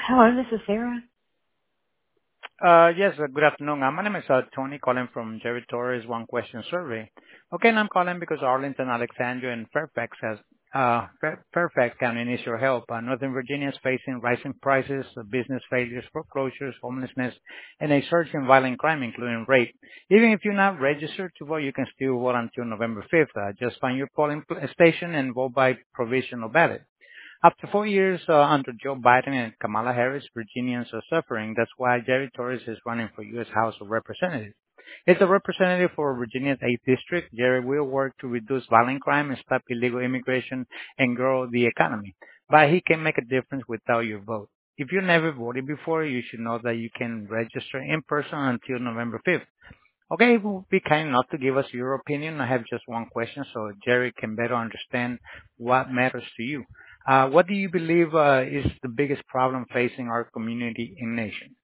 Hello, this is Sarah. Yes, good afternoon. My name is Tony calling from Jerry Torres One Question Survey. Okay, and I'm calling because Arlington, Alexandria, and Fairfax County needs your help. Northern Virginia is facing rising prices, business failures, foreclosures, homelessness, and a surge in violent crime, including rape. Even if you're not registered to vote, you can still vote until November 5th. Just find your polling station and vote by provisional ballot. After 4 years under Joe Biden and Kamala Harris, Virginians are suffering. That's why Jerry Torres is running for U.S. House of Representatives. As a representative for Virginia's 8th District, Jerry will work to reduce violent crime and stop illegal immigration and grow the economy. But he can make a difference without your vote. If you never voted before, you should know that you can register in person until November 5th. Okay, it will be kind enough to give us your opinion. I have just one question so Jerry can better understand what matters to you. What do you believe is the biggest problem facing our community and nation?